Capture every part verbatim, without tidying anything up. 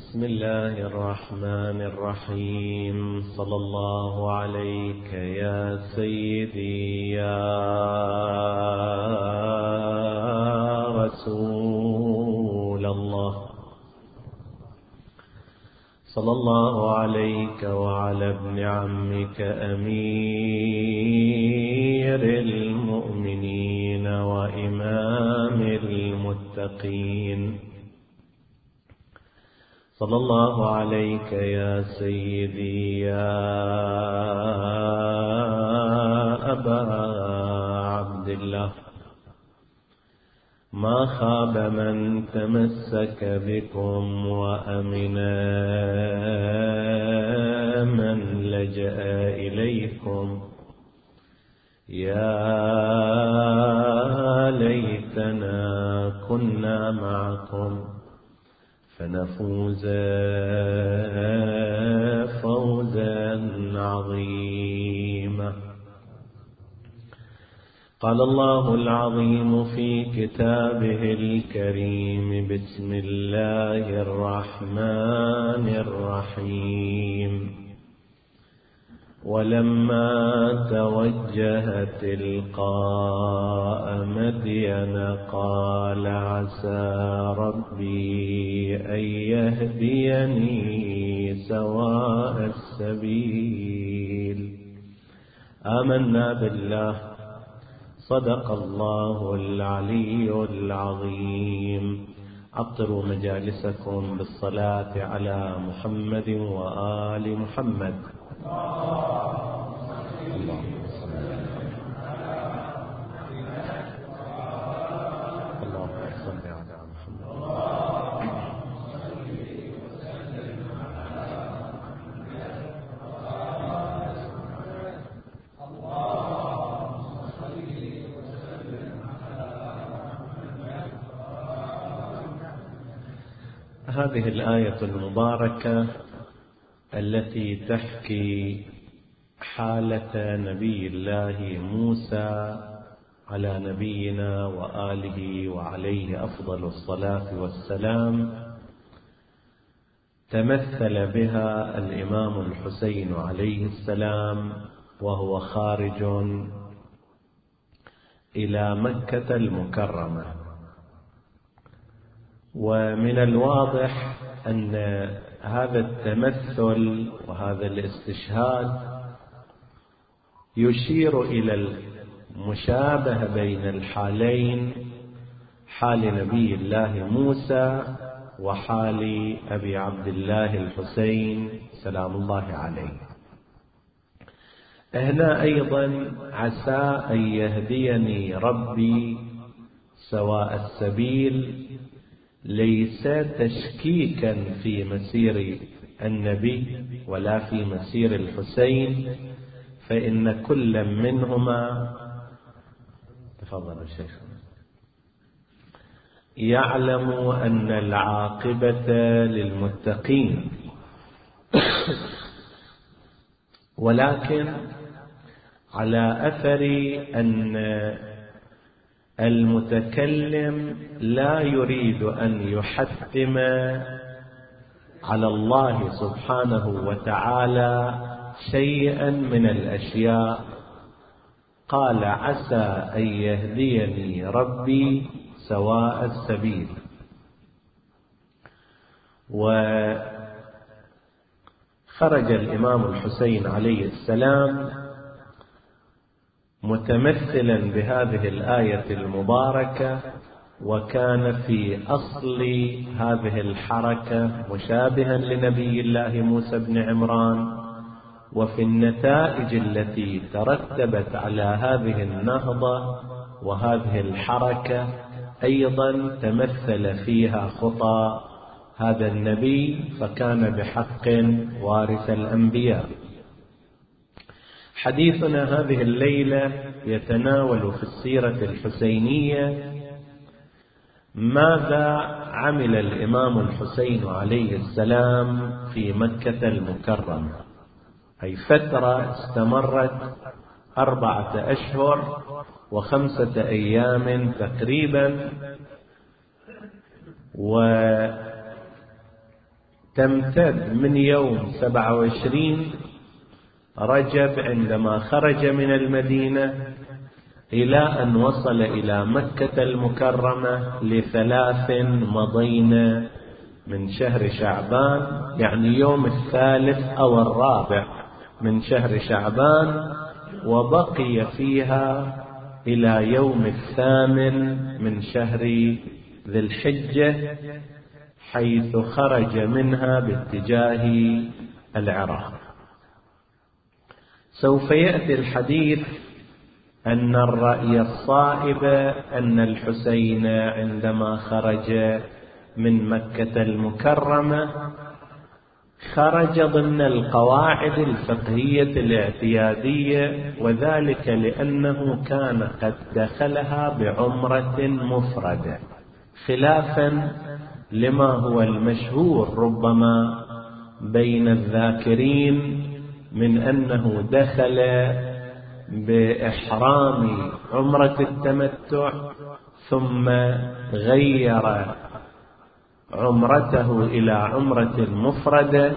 بسم الله الرحمن الرحيم. صلى الله عليك يا سيدي يا رسول الله. صلى الله عليك وعلى ابن عمك أمير المؤمنين وإمام المتقين. صلى الله عليك يا سيدي يا أبا عبد الله. ما خاب من تمسك بكم وأمن من لجأ إليكم. يا ليتنا كنا معكم فنفوز فوزا عظيما. قال الله العظيم في كتابه الكريم: بسم الله الرحمن الرحيم. ولما توجه تلقاء مدين قال: عسى ربي أن يهديني سواء السبيل. آمنا بالله. صدق الله العلي العظيم. عطروا مجالسكم بالصلاة على محمد وآل محمد. اللهم صل على محمد. هذه الآية المباركة التي تحكي حالة نبي الله موسى على نبينا وآله وعليه أفضل الصلاة والسلام تمثل بها الإمام الحسين عليه السلام وهو خارج إلى مكة المكرمة. ومن الواضح أن هذا التمثل وهذا الاستشهاد يشير إلى المشابهة بين الحالين، حال نبي الله موسى وحال أبي عبد الله الحسين سلام الله عليه. هنا أيضا عسى أن يهديني ربي سواء السبيل ليس تشكيكا في مسير النبي ولا في مسير الحسين، فإن كل منهما تفضل الشيخ يعلم أن العاقبة للمتقين، ولكن على أثر أن المتكلم لا يريد أن يحتم على الله سبحانه وتعالى شيئا من الأشياء، قال: عسى أن يهديني ربي سواء السبيل. وخرج الإمام الحسين عليه السلام متمثلا بهذه الآية المباركة، وكان في أصل هذه الحركة مشابها لنبي الله موسى بن عمران، وفي النتائج التي ترتبت على هذه النهضة وهذه الحركة أيضا تمثل فيها خطى هذا النبي، فكان بحق وارث الأنبياء. حديثنا هذه الليلة يتناول في السيرة الحسينية ماذا عمل الإمام الحسين عليه السلام في مكة المكرمة، أي فترة استمرت أربعة أشهر وخمسة أيام تقريبا، تمتد من يوم سبعة وعشرين رجب عندما خرج من المدينة إلى أن وصل إلى مكة المكرمة لثلاث مضينا من شهر شعبان، يعني يوم الثالث أو الرابع من شهر شعبان، وبقي فيها إلى يوم الثامن من شهر ذي الحجة، حيث خرج منها باتجاه العراق. سوف يأتي الحديث أن الرأي الصائب أن الحسين عندما خرج من مكة المكرمة خرج ضمن القواعد الفقهية الاعتيادية، وذلك لأنه كان قد دخلها بعمرة مفردة، خلافا لما هو المشهور ربما بين الذاكرين من أنه دخل بإحرام عمرة التمتع ثم غير عمرته إلى عمرة مفردة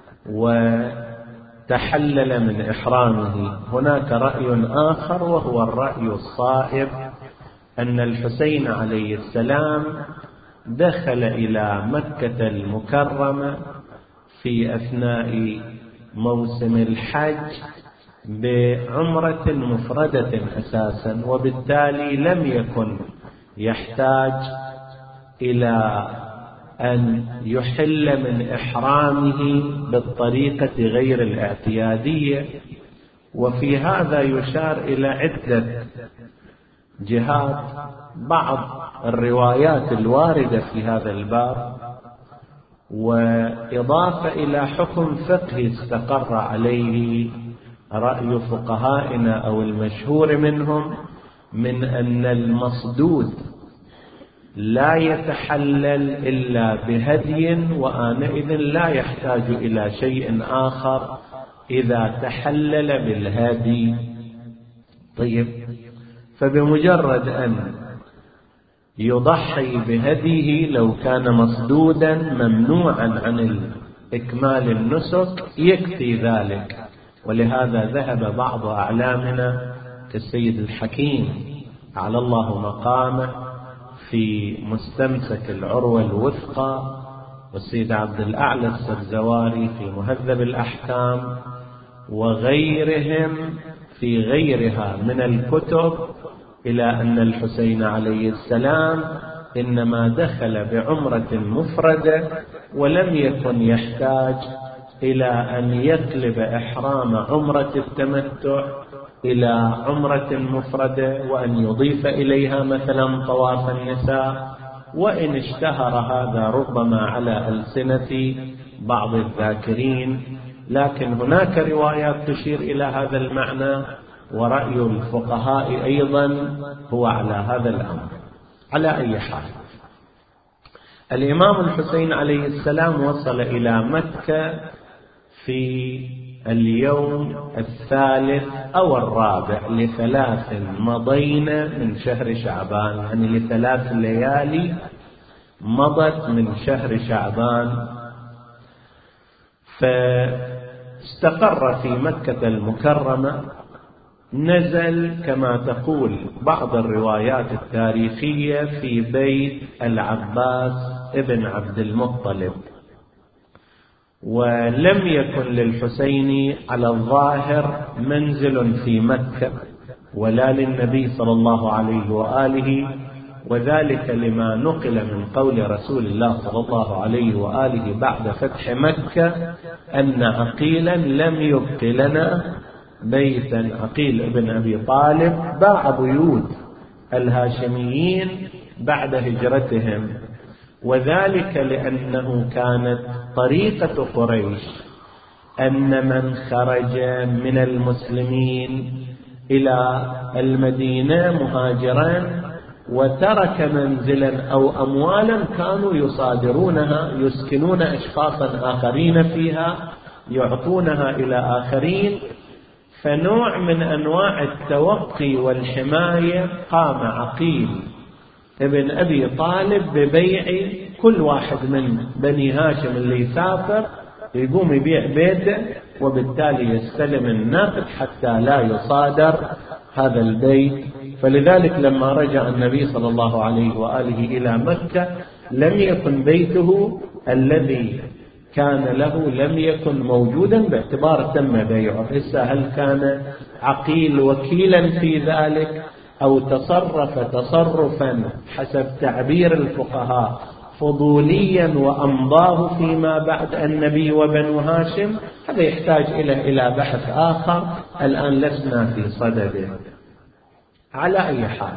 وتحلل من إحرامه. هناك رأي آخر وهو الرأي الصائب أن الحسين عليه السلام دخل إلى مكة المكرمة في أثناء موسم الحج بعمرة مفردة أساسا، وبالتالي لم يكن يحتاج إلى أن يحل من إحرامه بالطريقة غير الاعتيادية. وفي هذا يشار إلى عدة جهات. بعض الروايات الواردة في هذا الباب، وإضافة إلى حكم فقهي استقر عليه رأي فقهائنا أو المشهور منهم من أن المصدود لا يتحلل إلا بهدي، وآنئذ لا يحتاج إلى شيء آخر إذا تحلل بالهدي. طيب، فبمجرد أن يضحي بهديه لو كان مصدودا ممنوعا عن إكمال النسك يكفي ذلك. ولهذا ذهب بعض أعلامنا كالسيد الحكيم على الله مقامه في مستمسك العروة الوثقى، والسيد عبد الأعلى السبزواري في مهذب الأحكام، وغيرهم في غيرها من الكتب، إلى أن الحسين عليه السلام إنما دخل بعمرة مفردة ولم يكن يحتاج إلى أن يقلب إحرام عمرة التمتع إلى عمرة مفردة وأن يضيف إليها مثلا طواف النساء، وإن اشتهر هذا ربما على ألسنة بعض الذاكرين، لكن هناك روايات تشير إلى هذا المعنى، ورأي الفقهاء أيضا هو على هذا الأمر. على أي حال، الإمام الحسين عليه السلام وصل إلى مكة في اليوم الثالث أو الرابع لثلاث مضينا من شهر شعبان، يعني لثلاث ليالي مضت من شهر شعبان. فاستقر في مكة المكرمة، نزل كما تقول بعض الروايات التاريخية في بيت العباس ابن عبد المطلب، ولم يكن للحسين على الظاهر منزل في مكة ولا للنبي صلى الله عليه وآله، وذلك لما نقل من قول رسول الله صلى الله عليه وآله بعد فتح مكة أن عقيلا لم يبق لنا بيتا. عقيل ابن أبي طالب باع بيوت الهاشميين بعد هجرتهم، وذلك لأنه كانت طريقة قريش أن من خرج من المسلمين إلى المدينة مهاجرا وترك منزلا أو أموالا كانوا يصادرونها، يسكنون أشخاصا آخرين فيها، يعطونها إلى آخرين. فنوع من أنواع التوقي والحماية قام عقيل ابن أبي طالب ببيع كل واحد من بني هاشم اللي يسافر يقوم يبيع بيته، وبالتالي يستلم النقد حتى لا يصادر هذا البيت. فلذلك لما رجع النبي صلى الله عليه وآله إلى مكة لم يكن بيته الذي كان له لم يكن موجودا باعتبار تم بيعه. هسه هل كان عقيل وكيلا في ذلك أو تصرف تصرفا حسب تعبير الفقهاء فضوليا وأمضاه فيما بعد النبي وبنو هاشم؟ هذا يحتاج إلى إلى بحث آخر الآن لسنا في صدده. على أي حال،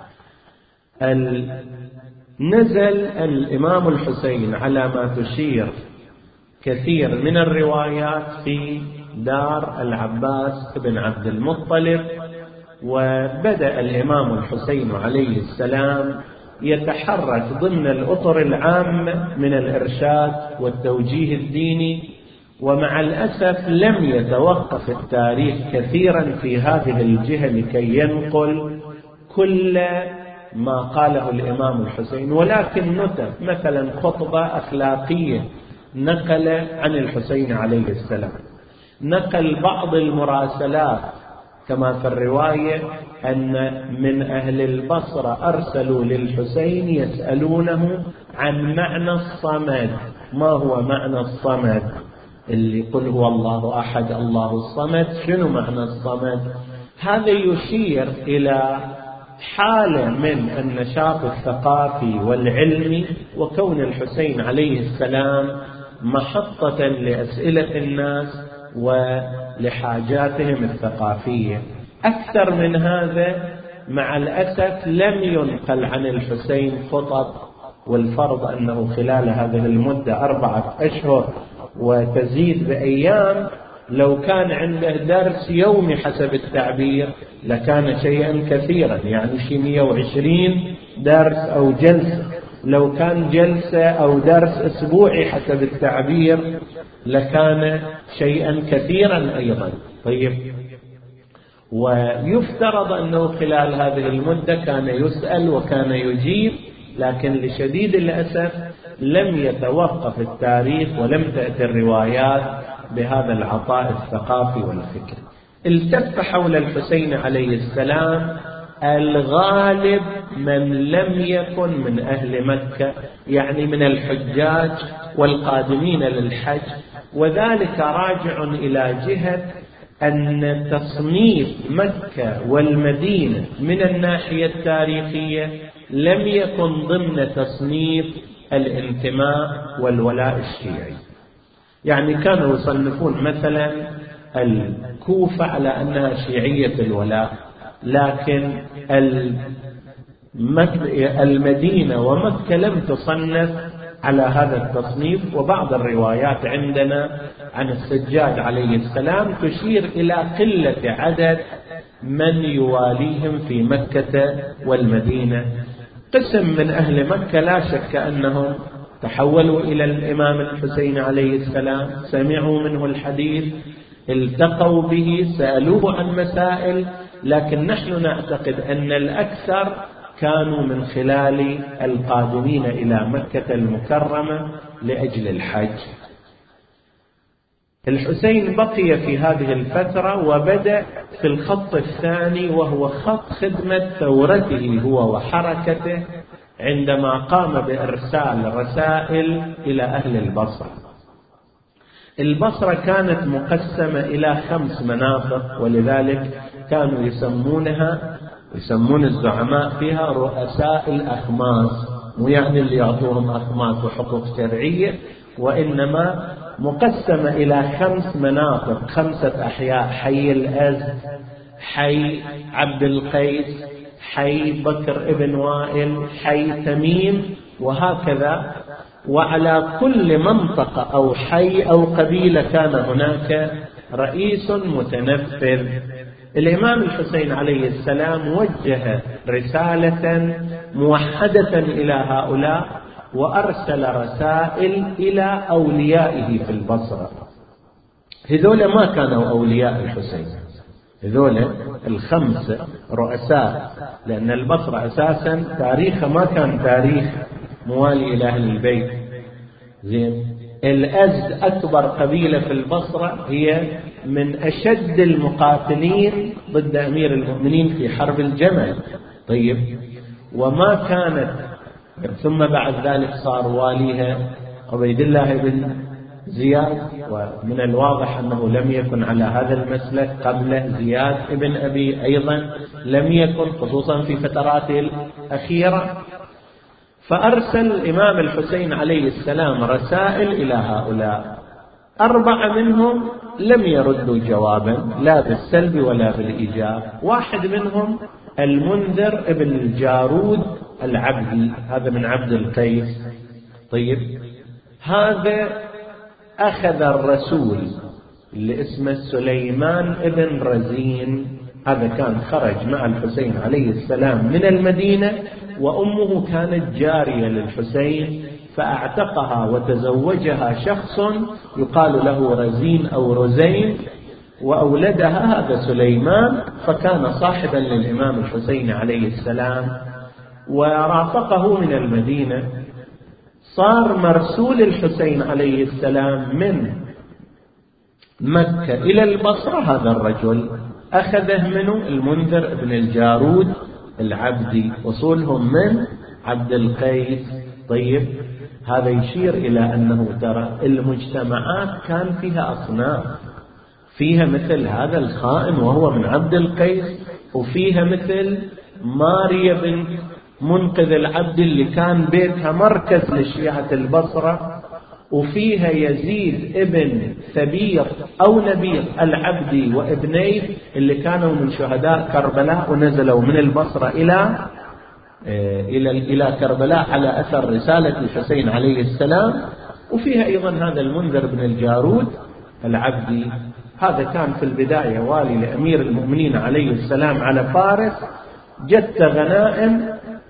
نزل الإمام الحسين على ما تشير كثير من الروايات في دار العباس بن عبد المطلب، وبدأ الإمام الحسين عليه السلام يتحرك ضمن الأطر العامة من الإرشاد والتوجيه الديني. ومع الأسف لم يتوقف التاريخ كثيرا في هذه الجهة لكي ينقل كل ما قاله الإمام الحسين، ولكن نتف مثلا خطبة أخلاقية نقل عن الحسين عليه السلام، نقل بعض المراسلات كما في الرواية أن من أهل البصرة أرسلوا للحسين يسألونه عن معنى الصمد. ما هو معنى الصمد؟ اللي يقول هو الله أحد الله الصمد، شنو معنى الصمد؟ هذا يشير إلى حالة من النشاط الثقافي والعلمي، وكون الحسين عليه السلام محطة لأسئلة الناس ولحاجاتهم الثقافية. أكثر من هذا مع الأسف لم ينقل عن الحسين خطب، والفرض أنه خلال هذه المدة أربعة أشهر وتزيد بأيام لو كان عنده درس يومي حسب التعبير لكان شيئا كثيرا، يعني شيء مئة وعشرين درس أو جلسة. لو كان جلسة أو درس أسبوعي حسب التعبير لكان شيئا كثيرا أيضا. طيب، ويفترض أنه خلال هذه المدة كان يسأل وكان يجيب، لكن لشديد الأسف لم يتوقف التاريخ ولم تأتي الروايات بهذا العطاء الثقافي والفكري. التف حول الحسين عليه السلام الغالب من لم يكن من أهل مكة، يعني من الحجاج والقادمين للحج، وذلك راجع إلى جهة أن تصنيف مكة والمدينة من الناحية التاريخية لم يكن ضمن تصنيف الانتماء والولاء الشيعي. يعني كانوا يصنفون مثلا الكوفة على أنها شيعية الولاء، لكن المدينة ومكة لم تصنف على هذا التصنيف. وبعض الروايات عندنا عن السجاد عليه السلام تشير إلى قلة عدد من يواليهم في مكة والمدينة. قسم من أهل مكة لا شك أنهم تحولوا إلى الإمام الحسين عليه السلام، سمعوا منه الحديث، التقوا به، سألوه عن مسائل، لكن نحن نعتقد أن الأكثر كانوا من خلال القادمين إلى مكة المكرمة لأجل الحج. الحسين بقي في هذه الفترة وبدأ في الخط الثاني، وهو خط خدمة ثورته هو وحركته، عندما قام بإرسال رسائل إلى أهل البصرة. البصرة كانت مقسمة إلى خمس مناطق، ولذلك كانوا يسمونها يسمون الزعماء فيها رؤساء الأخماس، مو يعني اللي يعطوهم أخماس وحقوق شرعية، وإنما مقسمة إلى خمس مناطق، خمسة أحياء: حي الأزد، حي عبد القيس، حي بكر ابن وائل، حي تميم، وهكذا. وعلى كل منطقة أو حي أو قبيلة كان هناك رئيس متنفذ. الإمام الحسين عليه السلام وجه رسالة موحدة إلى هؤلاء، وأرسل رسائل إلى أوليائه في البصرة. هذول ما كانوا أولياء الحسين، هذول الخمسة رؤساء، لأن البصرة أساسا تاريخها ما كان تاريخ موالي إلى أهل البيت. زين، الأزد أكبر قبيلة في البصرة، هي من أشد المقاتلين ضد أمير المؤمنين في حرب الجمل. طيب، وما كانت، ثم بعد ذلك صار واليها عبيد الله بن زياد، ومن الواضح أنه لم يكن على هذا المسلك قبله زياد بن أبي أيضا لم يكن، خصوصا في فتراته الأخيرة. فأرسل الإمام الحسين عليه السلام رسائل إلى هؤلاء، أربعة منهم لم يردوا جوابا لا بالسلب ولا بالإيجاب. واحد منهم المنذر ابن الجارود العبدي، هذا من عبد القيس. طيب، هذا أخذ الرسول اللي اسمه سليمان ابن رزين، هذا كان خرج مع الحسين عليه السلام من المدينة، وأمه كانت جارية للحسين، فأعتقها وتزوجها شخص يقال له رزين أو رزين، وأولدها هذا سليمان، فكان صاحبا للإمام الحسين عليه السلام ورافقه من المدينة. صار مرسول الحسين عليه السلام من مكة إلى البصرة هذا الرجل، أخذه منه المنذر بن الجارود العبدي، وصولهم من عبد القيس. طيب، هذا يشير إلى أنه ترى المجتمعات كان فيها أصناف، فيها مثل هذا الخائن وهو من عبد القيس، وفيها مثل ماريا بنت منقذ العبد اللي كان بيتها مركز لشيعة البصرة، وفيها يزيد ابن ثبير أو نبير العبدي وابنيه اللي كانوا من شهداء كربلاء ونزلوا من البصرة إلى إلى إلى كربلاء على أثر رسالة الحسين عليه السلام. وفيها أيضا هذا المنذر بن الجارود العبدي، هذا كان في البداية والي لأمير المؤمنين عليه السلام على فارس، جت غنائم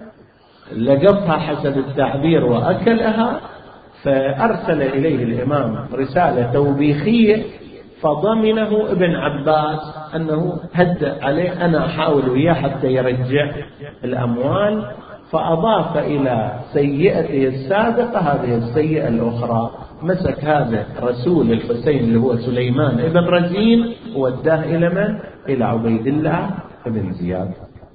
لقطها حسب التعبير وأكلها، فأرسل إليه الإمام رسالة توبيخية، فضمنه ابن عباس أنه هدأ عليه، أنا أحاول وياه حتى يرجع الأموال. فأضاف إلى سيئته السابقة هذه السيئة الأخرى، مسك هذا رسول الحسين اللي هو سليمان ابن رزين ووداه إلى من؟ إلى عبيد الله ابن زياد،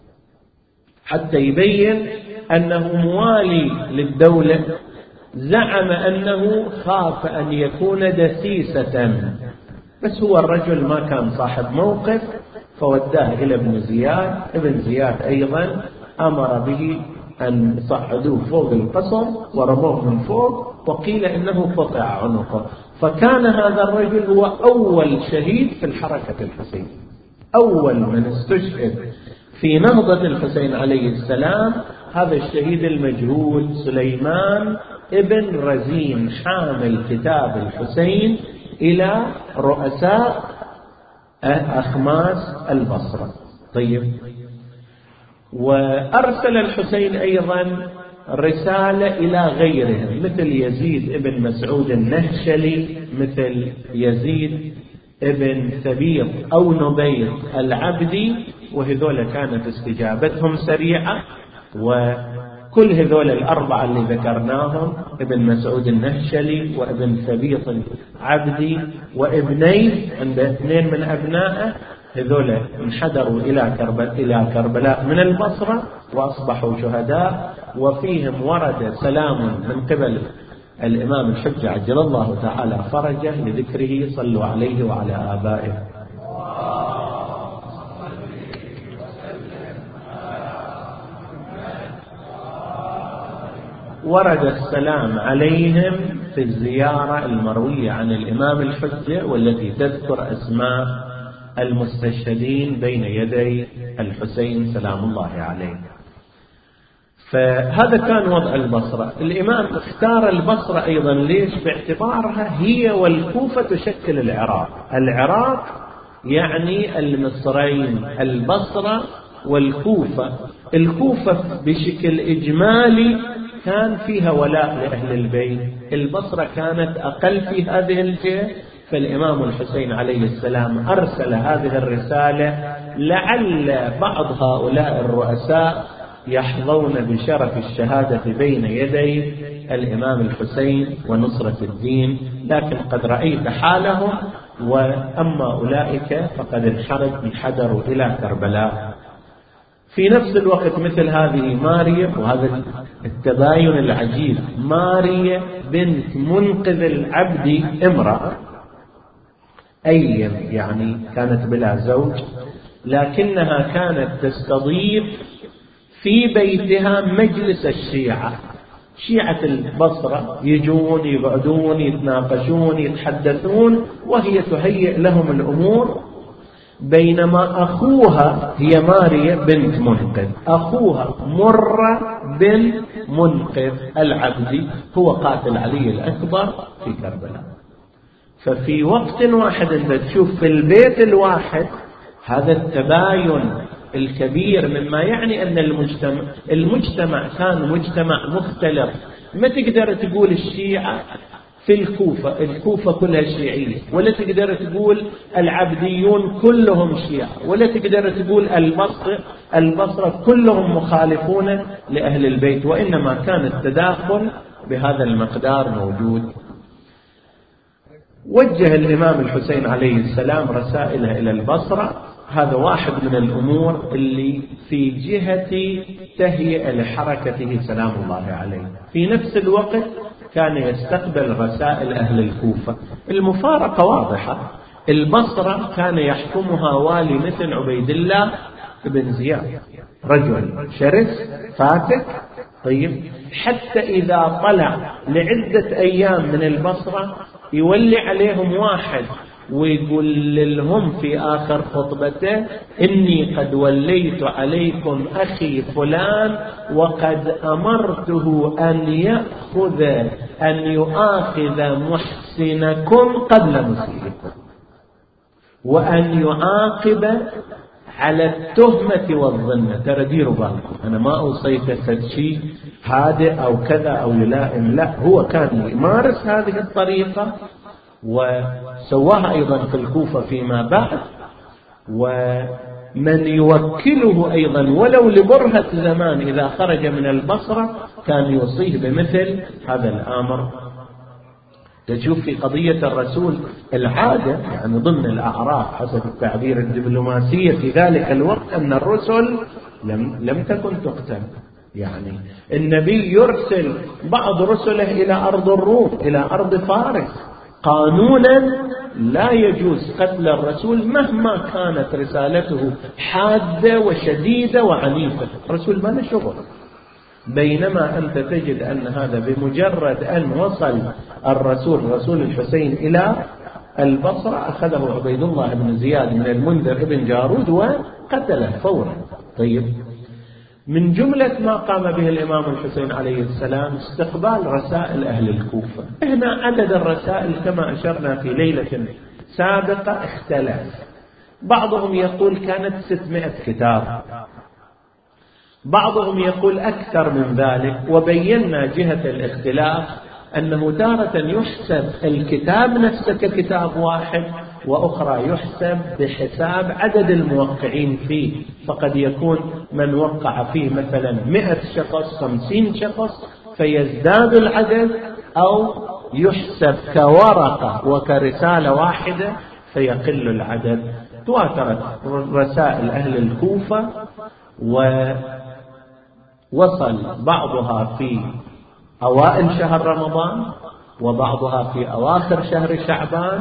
حتى يبين أنه موالي للدولة. زعم أنه خاف أن يكون دسيسة، بس هو الرجل ما كان صاحب موقف، فوداه إلى ابن زياد. ابن زياد أيضا أمر به أن صعدوه فوق القصر ورموه من فوق، وقيل إنه قطع عنقه. فكان هذا الرجل هو أول شهيد في الحركة الحسين، أول من استشهد في نهضة الحسين عليه السلام، هذا الشهيد المجهول سليمان ابن رزين، حامل كتاب الحسين إلى رؤساء أخماس البصرة. طيب، وأرسل الحسين أيضا رسالة إلى غيرهم مثل يزيد ابن مسعود النهشلي، مثل يزيد ابن ثبير أو نبير العبدي، وهذول كانت استجابتهم سريعة. وكل هذول الأربعة اللي ذكرناهم، ابن مسعود النهشلي وابن ثبيط العبدي وابنيه، عنده اثنين من أبنائه، هذول انحدروا إلى كربلاء إلى كربلاء من البصرة وأصبحوا شهداء. وفيهم ورد سلام من قبل الإمام الحجة عجل الله تعالى فرجه لذكره، صلوا عليه وعلى آبائه. ورد السلام عليهم في الزيارة المروية عن الإمام الحجة، والتي تذكر أسماء المستشهدين بين يدي الحسين سلام الله عليه. فهذا كان وضع البصرة. الإمام اختار البصرة أيضا ليش؟ باعتبارها هي والكوفة تشكل العراق. العراق يعني المصرين، البصرة والكوفة. الكوفة بشكل إجمالي كان فيها ولاء لأهل البيت، البصرة كانت أقل في هذه الجهة. فالإمام الحسين عليه السلام أرسل هذه الرسالة لعل بعض هؤلاء الرؤساء يحظون بشرف الشهادة بين يدي الإمام الحسين ونصرة الدين، لكن قد رأيت حالهم، وأما أولئك فقد انحدروا إلى كربلاء. في نفس الوقت مثل هذه ماريا، وهذا التباين العجيب، ماريا بنت منقذ العبد امرأة أيم، يعني كانت بلا زوج، لكنها كانت تستضيف في بيتها مجلس الشيعة. شيعة البصرة يجون يقعدون يتناقشون يتحدثون، وهي تهيئ لهم الأمور، بينما أخوها، هي ماريا بنت منقذ، أخوها مرة بن منقذ العبدي هو قاتل علي الأكبر في كربلاء. ففي وقت واحد أنت تشوف في البيت الواحد هذا التباين الكبير، مما يعني أن المجتمع, المجتمع كان مجتمع مختلف. ما تقدر تقول الشيعة في الكوفة، الكوفة كلها شيعية، ولا تقدر تقول العبديون كلهم شيعة، ولا تقدر تقول البصرة البصرة كلهم مخالفون لأهل البيت، وإنما كان التداخل بهذا المقدار موجود. وجه الإمام الحسين عليه السلام رسائله إلى البصرة، هذا واحد من الأمور اللي في جهة تهيئة لحركته سلام الله عليه. في نفس الوقت كان يستقبل رسائل أهل الكوفة. المفارقة واضحة، البصرة كان يحكمها والي مثل عبيد الله بن زياد، رجل شرس فاتك. طيب، حتى إذا طلع لعدة أيام من البصرة يولي عليهم واحد ويقول لهم في آخر خطبته: إني قد وليت عليكم أخي فلان، وقد أمرته أن يأخذ أن يؤاخذ محسنكم قبل مسيئكم، وأن يعاقب على التهمة والظن. ترى ديروا بالكم، أنا ما أوصيت شيء هادئ أو كذا أو يلائم، لا، هو كان يمارس هذه الطريقة وسواها أيضا في الكوفة فيما بعد. ومن يوكله أيضا ولو لبرهة زمان إذا خرج من البصرة كان يوصيه بمثل هذا الأمر. تشوف في قضية الرسول العادة، يعني ضمن الأعراف حسب التعبير الدبلوماسي في ذلك الوقت، أن الرسل لم, لم تكن تقتل. يعني النبي يرسل بعض رسله إلى أرض الروم، إلى أرض فارس، قانونا لا يجوز قتل الرسول مهما كانت رسالته حادة وشديدة وعنيفة. الرسول ما له شغل. بينما أنت تجد أن هذا بمجرد أن وصل الرسول رسول الحسين إلى البصرة أخذه عبيد الله بن زياد من المنذر ابن جارود وقتله فورا. طيب، من جملة ما قام به الإمام الحسين عليه السلام استقبال رسائل أهل الكوفة. هنا عدد الرسائل كما أشرنا في ليلة سابقة اختلف، بعضهم يقول كانت ستمائة كتاب، بعضهم يقول أكثر من ذلك. وبينا جهة الاختلاف أنه تارة يحسب الكتاب نفسه ككتاب واحد، وأخرى يحسب بحساب عدد الموقعين فيه، فقد يكون من وقع فيه مثلا مئة شخص خمسين شخص فيزداد العدد، أو يحسب كورقة وكرسالة واحدة فيقل العدد. تواترت رسائل أهل الكوفة، ووصل بعضها في أوائل شهر رمضان وبعضها في أواخر شهر شعبان.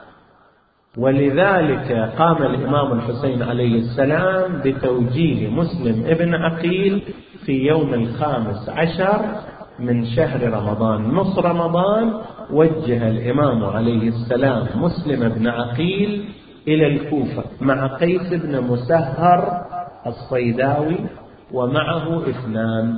ولذلك قام الإمام الحسين عليه السلام بتوجيه مسلم ابن عقيل في يوم الخامس عشر من شهر رمضان، نص رمضان. وجه الإمام عليه السلام مسلم ابن عقيل إلى الكوفة مع قيس بن مسهر الصيداوي، ومعه اثنان،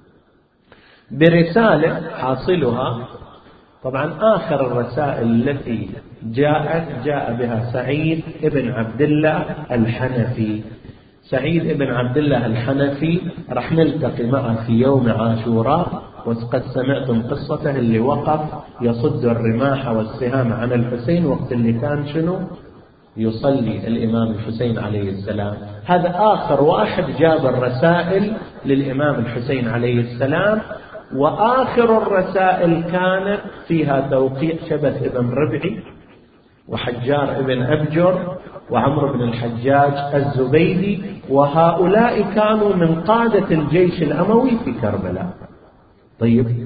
برسالة حاصلها. طبعا آخر الرسائل التي جاءت جاء بها سعيد ابن عبد الله الحنفي. سعيد ابن عبد الله الحنفي رح نلتقي معه في يوم عاشوراء، وقد سمعتم قصته اللي وقف يصد الرماح والسهام عن الحسين وقت اللي كان شنو يصلي الإمام الحسين عليه السلام. هذا آخر واحد جاب الرسائل للإمام الحسين عليه السلام، وآخر الرسائل كانت فيها توقيع شبث بن ربعي وحجار بن أبجر وعمرو بن الحجاج الزبيدي، وهؤلاء كانوا من قادة الجيش الأموي في كربلاء. طيب،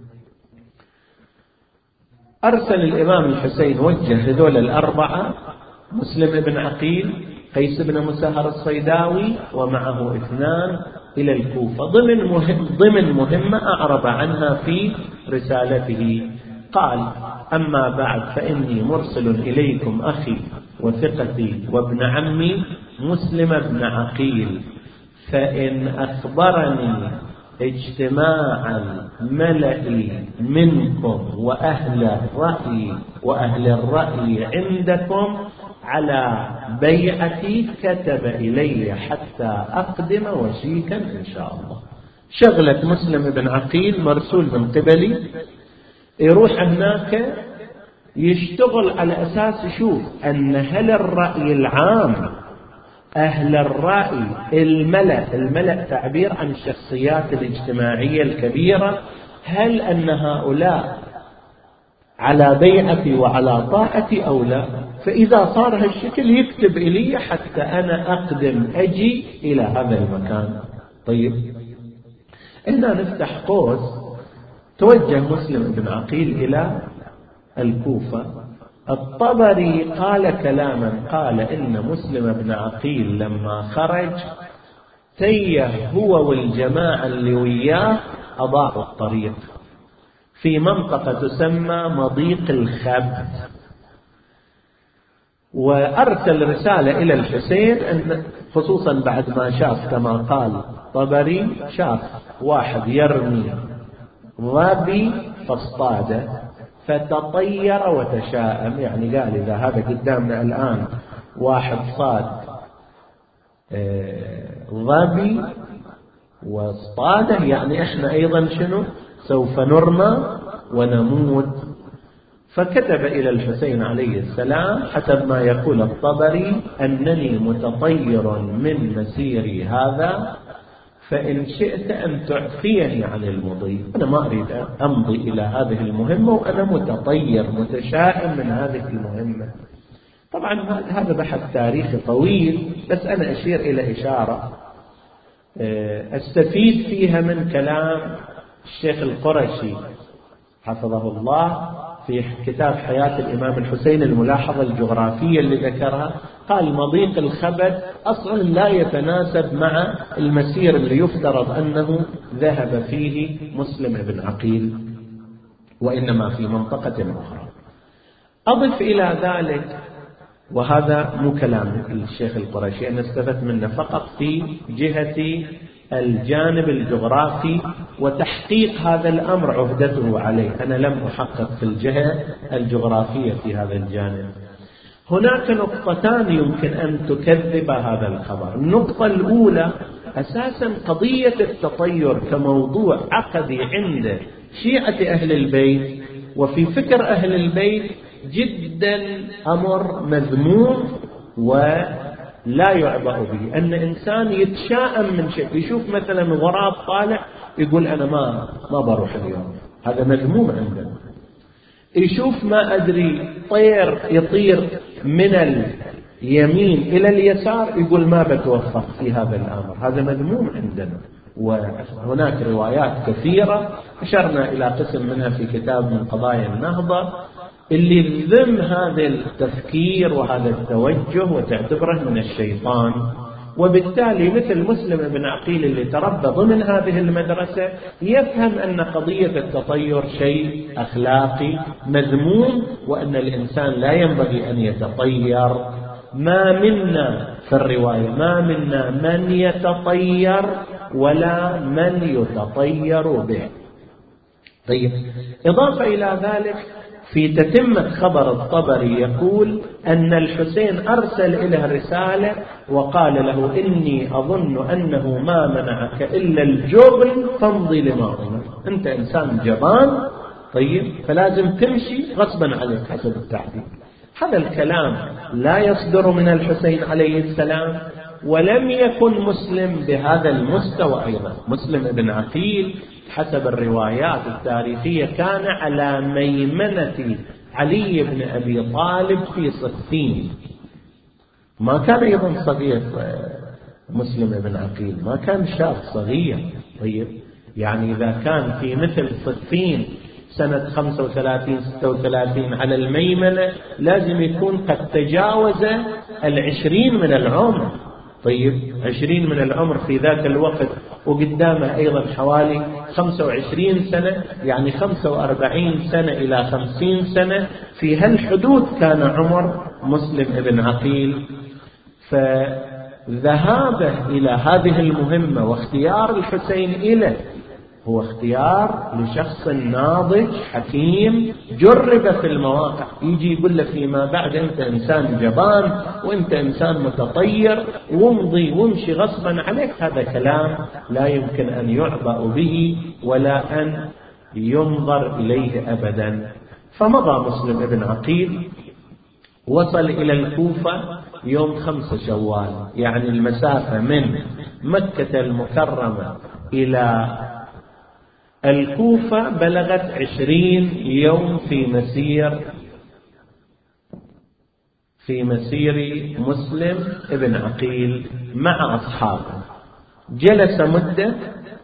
أرسل الإمام الحسين وجه هذول الأربعة، مسلم بن عقيل، قيس بن مسهر الصيداوي، ومعه اثنان إلى الكوفة ضمن مهم ضمن مهمة أعرب عنها في رسالته. قال: أما بعد، فإني مرسل إليكم أخي وثقتي وابن عمي مسلم بن عقيل، فإن أخبرني اجتماع الملأ منكم وأهل الرأي وأهل الرأي عندكم على بيعتي، كتب إلي حتى أقدم وشيكا إن شاء الله. شغلة مسلم بن عقيل مرسول من قبلي، يروح هناك يشتغل على أساس يشوف أن هل الرأي العام، أهل الرأي، الملأ، الملأ تعبير عن الشخصيات الاجتماعية الكبيرة، هل أن هؤلاء على بيعتي وعلى طاعتي أو لا. فإذا صار هالشكل يكتب إلي حتى أنا أقدم أجي إلى هذا المكان. طيب، إحنا نفتح قوس، توجه مسلم بن عقيل إلى الكوفة. الطبري قال كلاما، قال إن مسلم بن عقيل لما خرج تيه هو والجماعة اللي وياه أضاعوا الطريق في منطقة تسمى مضيق الخب، وأرسل رسالة إلى الحسين أن خصوصا بعد ما شاف كما قال طبري، شاف واحد يرمي ظبي فاصطاده فتطير وتشاءم، يعني قال إذا هذا قدامنا الآن واحد صاد ظبي واصطاده، يعني إحنا أيضا شنو سوف نرمى ونموت. فكتب إلى الحسين عليه السلام حسب ما يقول الطبري: أنني متطير من مسيري هذا، فإن شئت أن تعفيني عن المضي. أنا ما أريد أمضي إلى هذه المهمة وأنا متطير متشائم من هذه المهمة. طبعا هذا بحث تاريخي طويل، بس أنا أشير إلى إشارة أستفيد فيها من كلام الشيخ القرشي حفظه الله في كتاب حياة الإمام الحسين، الملاحظة الجغرافية اللي ذكرها. قال: مضيق الخبد أصلا لا يتناسب مع المسير اللي يفترض أنه ذهب فيه مسلم بن عقيل، وإنما في منطقة أخرى. أضف إلى ذلك، وهذا مو كلام الشيخ القرشي، أنا استفدت منه فقط في جهة الجانب الجغرافي وتحقيق هذا الأمر عهدته عليه، أنا لم أحقق في الجهة الجغرافية في هذا الجانب. هناك نقطتان يمكن أن تكذب هذا الخبر. النقطة الأولى، أساسا قضية التطير كموضوع عقدي عند شيعة أهل البيت وفي فكر أهل البيت جدا أمر مذموم ولا يعبأ به. أن إنسان يتشائم من شيء، يشوف مثلا غراب طالع يقول أنا ما ما بروح اليوم، هذا مذموم عندنا. يشوف ما أدري طير يطير من اليمين إلى اليسار يقول ما بتوفق في هذا الأمر، هذا مذموم عندنا. وهناك روايات كثيرة أشرنا إلى قسم منها في كتاب من قضايا النهضة اللي ذم هذا التفكير وهذا التوجه وتعتبره من الشيطان. وبالتالي مثل مسلم بن عقيل اللي تربى ضمن هذه المدرسة يفهم أن قضية التطير شيء أخلاقي مذموم، وأن الإنسان لا ينبغي أن يتطير. ما منا في الرواية ما منا من يتطير ولا من يتطير به. طيب، إضافة إلى ذلك في تتمة خبر الطبري يقول أن الحسين أرسل إليه رسالة وقال له: إني أظن أنه ما منعك إلا الجبن فامضي لما أمر. أنت إنسان جبان، طيب، فلازم تمشي غصبا عليك حسب التعبير. هذا الكلام لا يصدر من الحسين عليه السلام، ولم يكن مسلم بهذا المستوى أيضا. مسلم بن عقيل حسب الروايات التاريخية كان على ميمنة علي بن أبي طالب في صفين، ما كان أيضا صغير. مسلم بن عقيل ما كان شاب صغير. طيب يعني إذا كان في مثل صفين سنة خمسة وثلاثين ستة وثلاثين على الميمنة، لازم يكون قد تجاوز العشرين من العمر. طيب عشرين من العمر في ذاك الوقت، وقدامه أيضا حوالي خمسة وعشرين سنة، يعني خمسة وأربعين سنة إلى خمسين سنة، في هالحدود كان عمر مسلم بن عقيل. فذهابه إلى هذه المهمة واختيار الحسين إليه هو اختيار لشخص ناضج حكيم جرب في المواقع. يجي يقول له فيما بعد أنت إنسان جبان وأنت إنسان متطير وامضي وامشي غصبا عليك، هذا كلام لا يمكن أن يعبأ به ولا أن ينظر إليه أبدا. فمضى مسلم بن عقيل، وصل إلى الكوفة يوم خمسة شوال، يعني المسافة من مكة المكرمة إلى الكوفة بلغت عشرين يوم في مسير في مسير مسلم ابن عقيل مع أصحابه. جلس مدة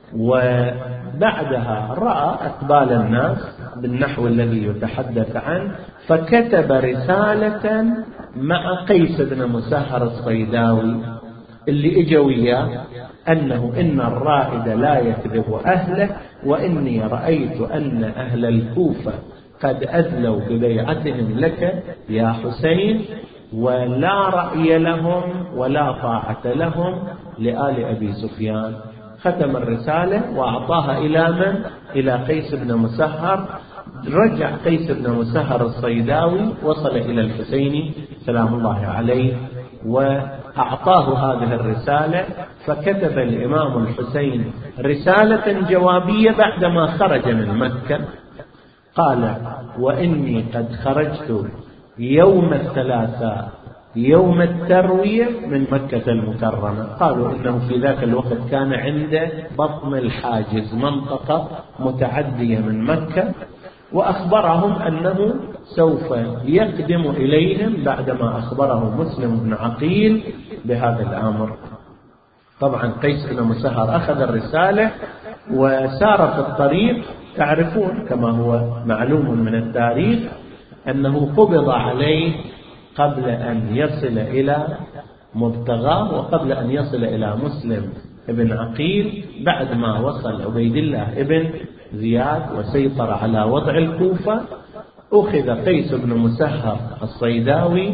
وبعدها رأى أقبال الناس بالنحو الذي يتحدث عنه، فكتب رسالة مع قيس بن مسهر الصيداوي اللي اجوا وياه أنه إن الرائد لا يكذب أهله، وإني رأيت أن أهل الكوفة قد أدلوا ببيعتهم لك يا حسين، ولا رأي لهم ولا طاعة لهم لآل أبي سفيان. ختم الرسالة وأعطاها إلى من؟ إلى قيس بن مسهر. رجع قيس بن مسهر الصيداوي، وصل إلى الحسين سلام الله عليه وأعطاه هذه الرسالة. فكتب الإمام الحسين رسالة جوابية بعدما خرج من مكة، قال: وإني قد خرجت يوم الثلاثاء يوم التروية من مكة المكرمة. قالوا إنه في ذاك الوقت كان عنده بطن الحاجز، منطقة متعدية من مكة، وأخبرهم أنه سوف يقدم إليهم بعدما أخبره مسلم بن عقيل بهذا الأمر. طبعا قيس بن مسهر أخذ الرسالة وسار في الطريق. تعرفون كما هو معلوم من التاريخ أنه قبض عليه قبل أن يصل إلى مبتغاه وقبل أن يصل إلى مسلم ابن عقيل. بعد ما وصل عبيد الله ابن زياد وسيطر على وضع الكوفة، أخذ قيس بن مسهر الصيداوي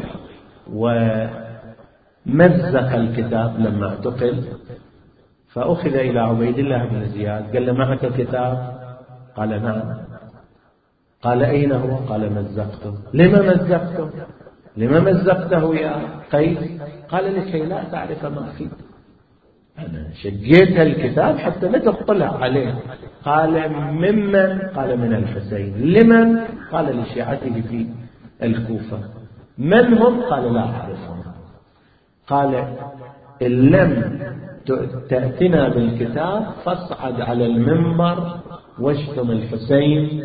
ومزق الكتاب لما اعتقل، فأخذ إلى عبيد الله بن زياد. قال له: معك كتاب؟ قال: نعم. قال: أين هو؟ قال: مزقته. لما مزقته؟ لما مزقته يا قيس؟ قال: لكي لا تعرف ما فيه، أنا شقيت الكتاب حتى لا تطلع عليه. قال: ممن؟ قال: من الحسين. لمن؟ قال: لشيعته في الكوفة. من هم؟ قال: لا أعرفهم. قال: إن لم تأتنا بالكتاب فاصعد على المنبر واشتم الحسين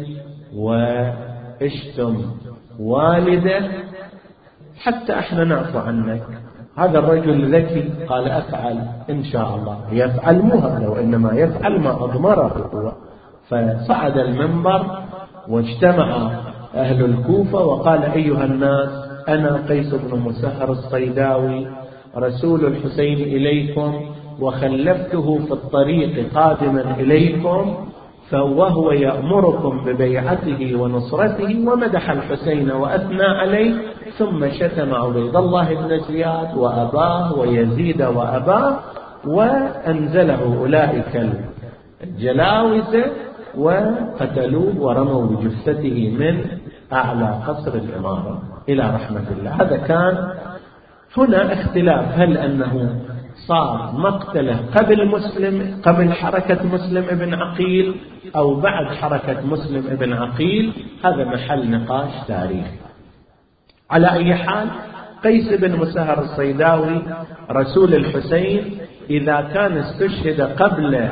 واشتم والده حتى احنا نعفو عنك. هذا الرجل ذكي، قال: أفعل إن شاء الله. يفعل مو هذا، وإنما يفعل ما أضمره هو. فصعد المنبر واجتمع أهل الكوفة وقال: أيها الناس، أنا قيس بن مسهر الصيداوي رسول الحسين إليكم، وخلفته في الطريق قادما إليكم، فهو يأمركم ببيعته ونصرته، ومدح الحسين وأثنى عليه، ثم شتم عبيد الله بن زياد وأباه ويزيد وأباه، وأنزله أولئك الجلاوزة وقتلوه ورموا بجثته من أعلى قصر الإمارة إلى رحمة الله. هذا كان هنا اختلاف، هل أنه صار مقتله قبل مسلم قبل حركة مسلم ابن عقيل أو بعد حركة مسلم ابن عقيل؟ هذا محل نقاش تاريخي. على أي حال، قيس بن مسهر الصيداوي رسول الحسين إذا كان استشهد قبل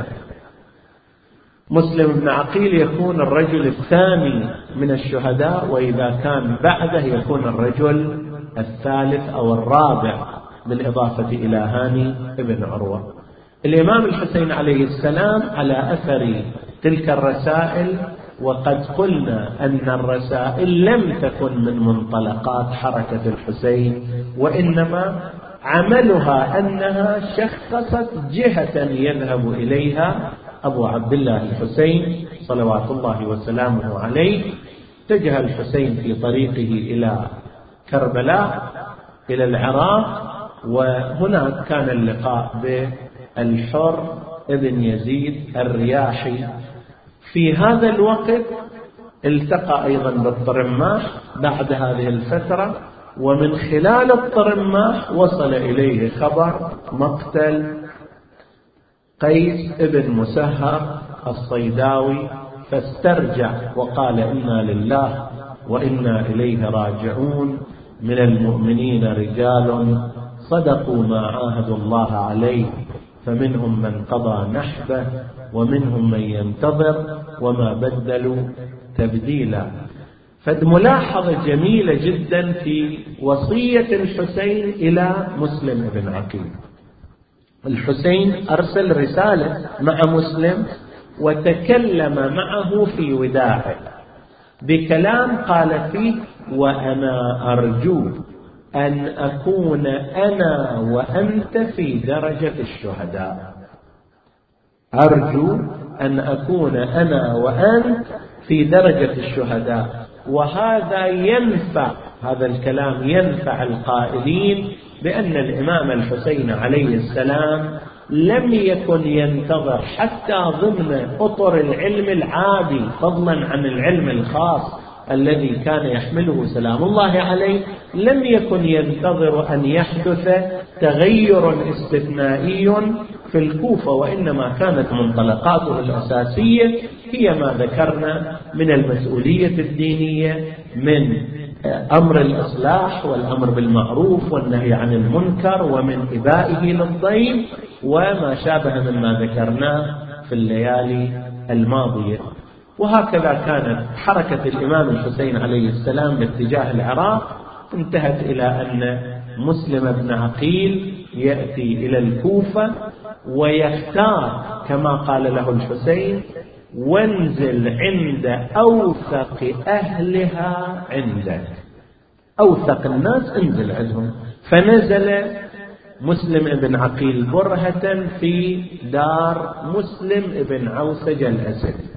مسلم بن عقيل يكون الرجل الثاني من الشهداء، وإذا كان بعده يكون الرجل الثالث أو الرابع بالإضافة إلى هاني بن عروة. الإمام الحسين عليه السلام على أثر تلك الرسائل، وقد قلنا أن الرسائل لم تكن من منطلقات حركة الحسين، وإنما عملها أنها شخصت جهة يذهب إليها أبو عبد الله الحسين صلوات الله وسلامه عليه. اتجه الحسين في طريقه إلى كربلاء إلى العراق، وهناك كان اللقاء بالحر ابن يزيد الرياحي. في هذا الوقت التقى أيضا بالطرماح بعد هذه الفترة، ومن خلال الطرماح وصل إليه خبر مقتل قيس ابن مسهر الصيداوي، فاسترجع وقال: إنا لله وإنا إليه راجعون، من المؤمنين رجال صدقوا ما عاهدوا الله عليه، فمنهم من قضى نحبه ومنهم من ينتظر وما بدلوا تبديلا. فملاحظة جميلة جدا في وصية الحسين إلى مسلم بن عقيل. الحسين أرسل رسالة مع مسلم وتكلم معه في وداعه بكلام قال فيه: وأنا أرجو أن أكون أنا وأنت في درجة الشهداء. أرجو أن أكون أنا وأنت في درجة الشهداء. وهذا ينفع، هذا الكلام ينفع القائلين بأن الإمام الحسين عليه السلام لم يكن ينتظر حتى ضمن أطر العلم العادي، فضلا عن العلم الخاص الذي كان يحمله سلام الله عليه، لم يكن ينتظر أن يحدث تغير استثنائي في الكوفة، وإنما كانت منطلقاته الأساسية هي ما ذكرنا من المسؤولية الدينية، من أمر الإصلاح والأمر بالمعروف والنهي عن المنكر، ومن إبائه للضيف، وما شابه مما ذكرناه في الليالي الماضية. وهكذا كانت حركة الإمام الحسين عليه السلام باتجاه العراق، انتهت إلى أن مسلم بن عقيل يأتي إلى الكوفة ويختار كما قال له الحسين: وانزل عند أوثق أهلها عندك، أوثق الناس انزل عندهم. فنزل مسلم بن عقيل برهة في دار مسلم بن عوسج الأسد،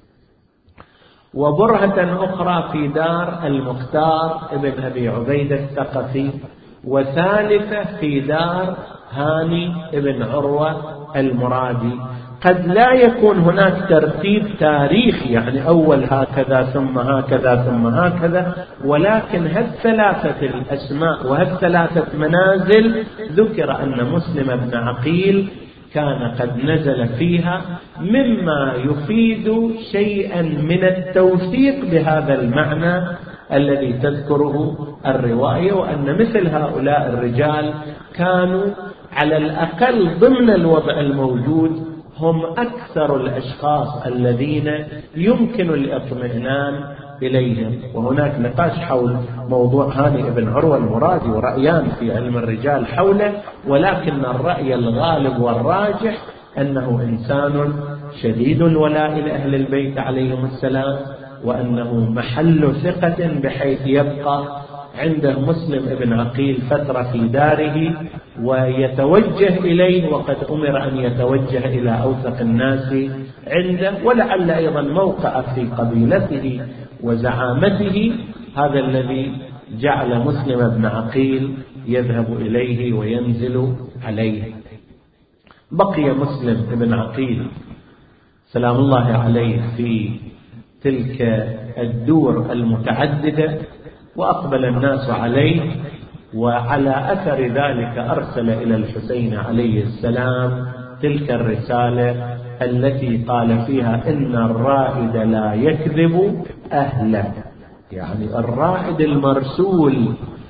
وبرهة أخرى في دار المختار ابن أبي عبيدة الثقفي، وثالثة في دار هاني ابن عروة المرادي. قد لا يكون هناك ترتيب تاريخي، يعني أول هكذا ثم هكذا ثم هكذا، ولكن هالثلاثة الأسماء وهالثلاثة منازل ذكر أن مسلم بن عقيل كان قد نزل فيها، مما يفيد شيئا من التوثيق بهذا المعنى الذي تذكره الرواية، وأن مثل هؤلاء الرجال كانوا على الأقل ضمن الوضع الموجود هم أكثر الأشخاص الذين يمكن الاطمئنان إليهم. وهناك نقاش حول موضوع هاني بن عروة المرادي ورأيان في علم الرجال حوله، ولكن الرأي الغالب والراجح أنه إنسان شديد الولاء لأهل البيت عليهم السلام، وأنه محل ثقة بحيث يبقى عنده مسلم ابن عقيل فترة في داره ويتوجه إليه، وقد أمر أن يتوجه إلى أوثق الناس عنده، ولعل أيضا موقع في قبيلته وزعامته هذا الذي جعل مسلم ابن عقيل يذهب إليه وينزل عليه. بقي مسلم ابن عقيل سلام الله عليه في تلك الدور المتعددة، وأقبل الناس عليه، وعلى أثر ذلك أرسل إلى الحسين عليه السلام تلك الرسالة التي قال فيها: إن الرائد لا يكذب أهله، يعني الرائد المرسول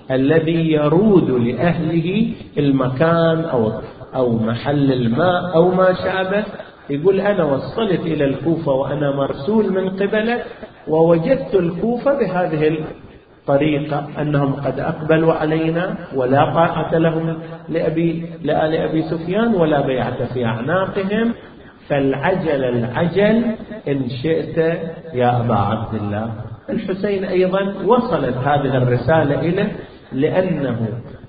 الذي يرود لأهله المكان أو, أو محل الماء أو ما شابه، يقول أنا وصلت إلى الكوفة وأنا مرسول من قبلك، ووجدت الكوفة بهذه الطريقة أنهم قد أقبلوا علينا ولا طاعة لهم لأبي لآل أبي سفيان ولا بيعة في أعناقهم، فالعجل العجل إن شئت يا أبا عبد الله. الحسين أيضا وصلت هذه الرسالة إليه، لأنه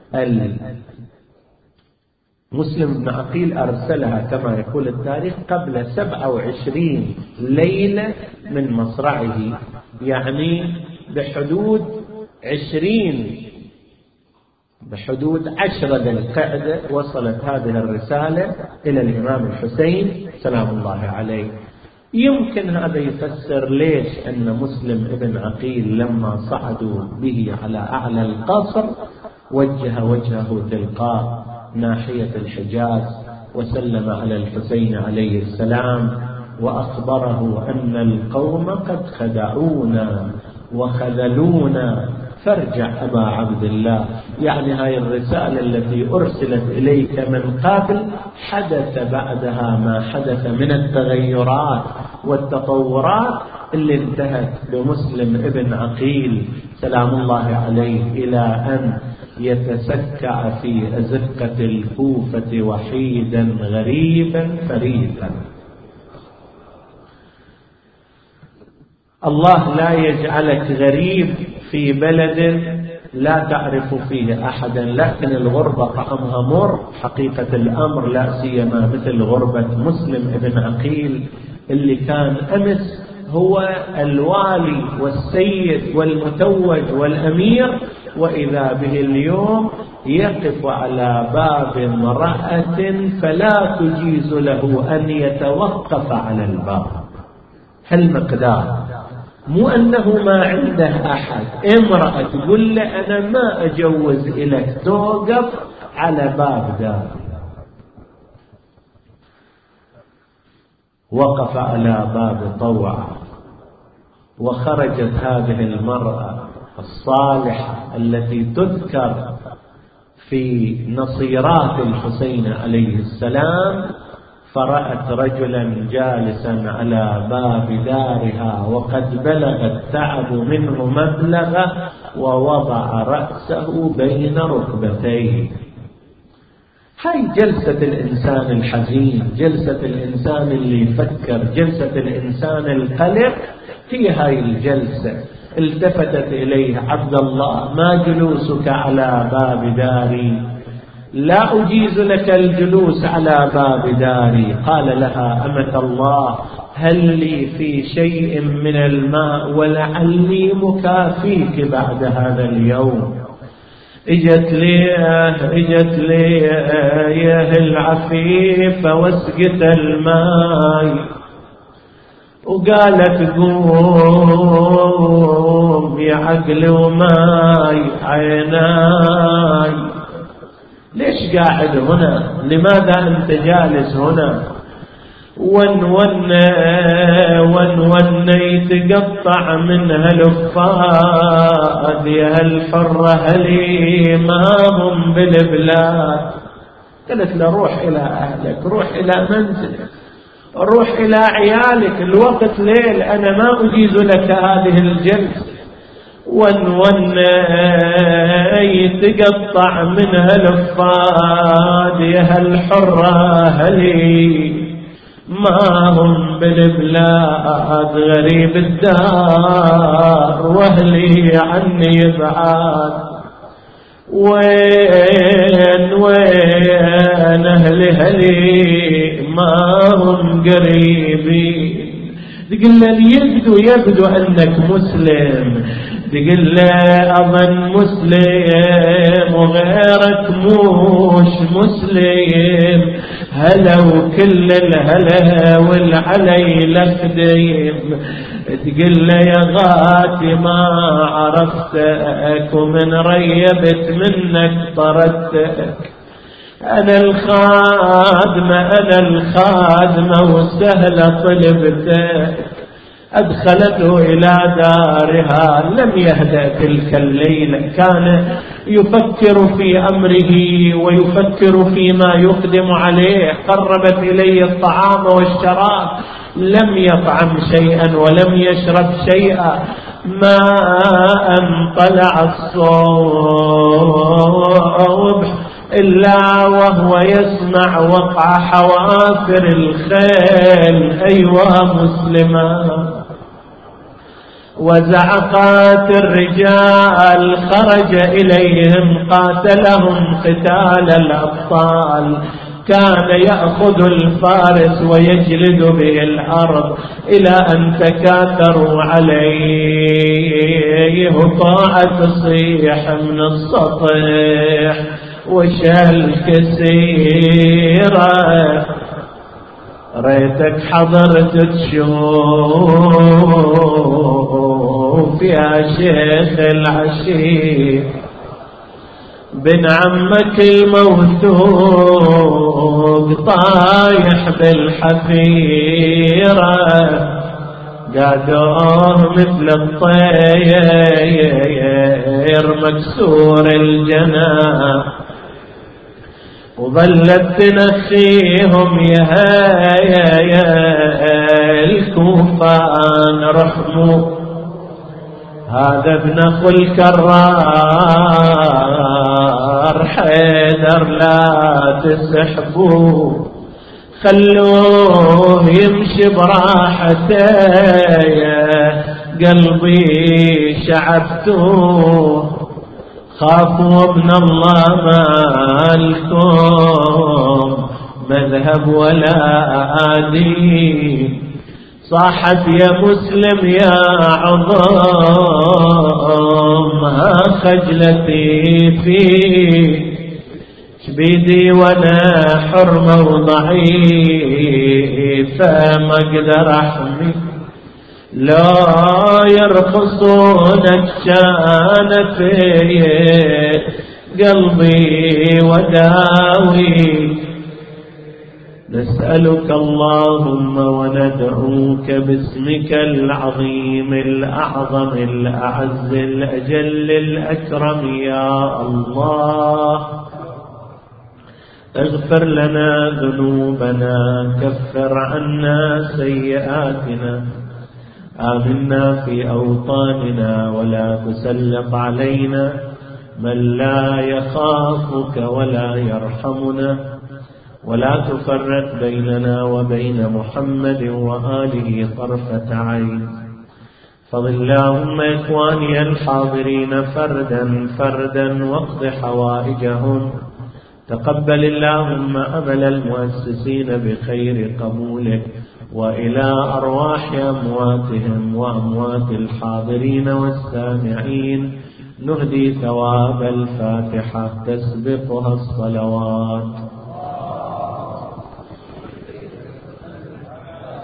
مسلم بن عقيل أرسلها كما يقول التاريخ قبل سبعة وعشرين ليلة من مصرعه، يعني بحدود عشرين بحدود عشرة ذي القعدة وصلت هذه الرسالة إلى الإمام الحسين سلام الله عليه. يمكن هذا يفسر ليش أن مسلم ابن عقيل لما صعدوا به على أعلى القصر وجه وجهه تلقاء ناحية الحجاز وسلم على الحسين عليه السلام وأخبره أن القوم قد خدعونا وخذلونا فارجع أبا عبد الله. يعني هاي الرسالة التي أرسلت إليك من قبل حدث بعدها ما حدث من التغيرات والتطورات اللي انتهت بمسلم ابن عقيل سلام الله عليه إلى أن يتسكع في أزقة الكوفة وحيدا غريبا فريدا. الله لا يجعلك غريب في بلد لا تعرف فيه أحدا، لكن الغربة طعمها مر حقيقة الأمر، لا سيما مثل غربة مسلم ابن عقيل اللي كان أمس هو الوالي والسيد والمتوج والأمير، وإذا به اليوم يقف على باب امرأة فلا تجيز له أن يتوقف على الباب. هالمقدار، مو أنه ما عنده أحد، امرأة تقول له أنا ما أجوز إليك توقف على باب دار. وقف على باب طوعة، وخرجت هذه المرأة الصالحة التي تذكر في نصيرات الحسين عليه السلام، فرأت رجلا جالسا على باب دارها وقد بلغ التعب منه مبلغه، ووضع رأسه بين ركبتيه. هاي جلسة الإنسان الحزين، جلسة الإنسان اللي يفكر، جلسة الإنسان القلق. في هاي الجلسة التفتت إليه عبد الله ما جلوسك على باب داري؟ لا أجيز لك الجلوس على باب داري. قال لها أمة الله هل لي في شيء من الماء ولعلي مكافيك بعد هذا اليوم؟ اجت لي اجت لي يا العفيف واسقت الماء، وقالت قوم يا عقل وماي عيناي، ليش قاعد هنا؟ لماذا أنت جالس هنا؟ ون ون ون ون يتقطع منها الأفاد يا الحرة هلي ما هم بالبلاد. قالت له روح إلى أهلك، روح إلى منزلك، روح إلى عيالك، الوقت ليل، أنا ما أجيز لك هذه الجلسة. ون ون يتقطع منها الأفاد يا الحرة هلي ما هم بالبلاد، غريب الدار واهلي عني بعاد. وين وين أهلي هلي ما هم قريبين. تقول له يبدو يبدو أنك مسلم، تقول له أظن مسلم وغيرك موش مسلم، هلا وكل الهلا والعلي لخديم. تقول له يا غاتي ما عرفتك ومن ريبت منك طردتك، أنا الخادمة أنا الخادمة وسهلة طلبتك. أدخلته إلى دارها. لم يهدأ تلك الليلة، كان يفكر في أمره ويفكر فيما يقدم عليه. قربت إليه الطعام والشراب، لم يطعم شيئا ولم يشرب شيئا. ما أن طلع الصبح إلا وهو يسمع وقع حوافر الخيل، أيها مسلمة، وزعقات الرجال. خرج إليهم قاتلهم قتال الأبطال. كان يأخذ الفارس ويجلد به الأرض إلى أن تكاثروا عليه. طاعة تصيح من السطح وشال كثيرة. ريتك حضرت تشوف يا شيخ العشير بن عمك الموثوق طايح بالحفيرة. قادوه مثل الطير مكسور الجناح، وظلت تنخيهم يا يا الكوفان رحموا. هذا ابن أخو الكرار حيدر لا تسحبوا، خلوه يمشي براحته. قلبي شعبتوه، خافوا ابن الله مالكم مذهب ولا آدين. صاحت يا مسلم يا عظام ها خجلتي فيك، شبيدي وانا حرمة وضعيفة ما اقدر احمي. لا يرخصونك كان في قلبي وداوي. نسألك اللهم وندعوك باسمك العظيم الأعظم الأعز الأجل الأكرم يا الله. اغفر لنا ذنوبنا، كفر عنا سيئاتنا، آمنا في أوطاننا، ولا تسلط علينا من لا يخافك ولا يرحمنا، ولا تفرق بيننا وبين محمد وآله طرفة عين. فضل اللهم إخواني الحاضرين فردا فردا واقض حوائجهم. تقبل اللهم أمل المؤسسين بخير قبوله، وإلى أرواح أمواتهم وأموات الحاضرين والسامعين نهدي ثواب الفاتحة تسبقها الصلوات.